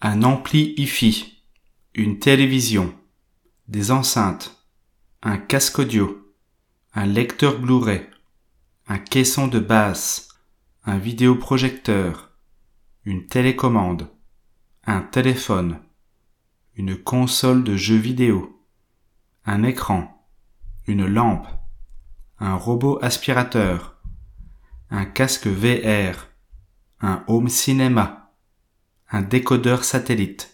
un ampli hi-fi, une télévision, des enceintes, un casque audio, un lecteur Blu-ray, un caisson de basse, un vidéoprojecteur, une télécommande, un téléphone, une console de jeux vidéo, un écran, une lampe, un robot aspirateur, un casque VR, un home cinéma, un décodeur satellite,